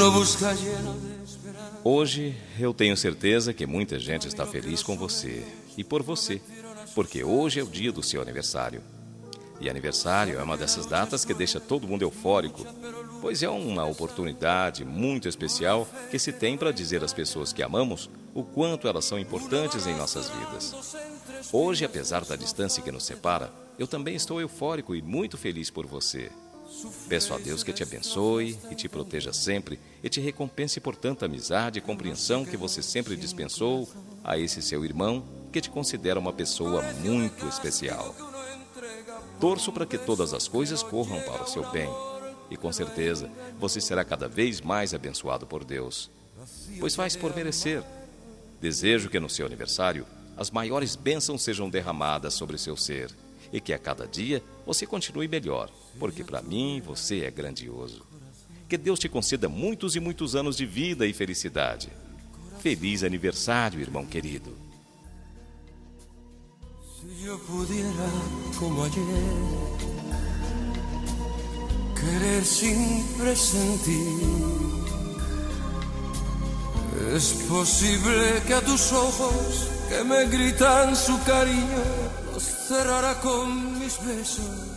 Hoje eu tenho certeza que muita gente está feliz com você e por você, porque hoje é o dia do seu aniversário. E aniversário é uma dessas datas que deixa todo mundo eufórico, pois é uma oportunidade muito especial que se tem para dizer às pessoas que amamos o quanto elas são importantes em nossas vidas. Hoje, apesar da distância que nos separa, eu também estou eufórico e muito feliz por você. Peço a Deus que te abençoe e te proteja sempre e te recompense por tanta amizade e compreensão que você sempre dispensou a esse seu irmão que te considera uma pessoa muito especial. Torço para que todas as coisas corram para o seu bem e com certeza você será cada vez mais abençoado por Deus, pois faz por merecer. Desejo que no seu aniversário as maiores bênçãos sejam derramadas sobre seu ser e que a cada dia você continue melhor, porque para mim você é grandioso. Que Deus te conceda muitos e muitos anos de vida e felicidade. Feliz aniversário, irmão querido. Si yo pudiera, como ayer, querer sin presentir, es posible que a tus ojos que me gritan su cariño los cerrara con mis besos.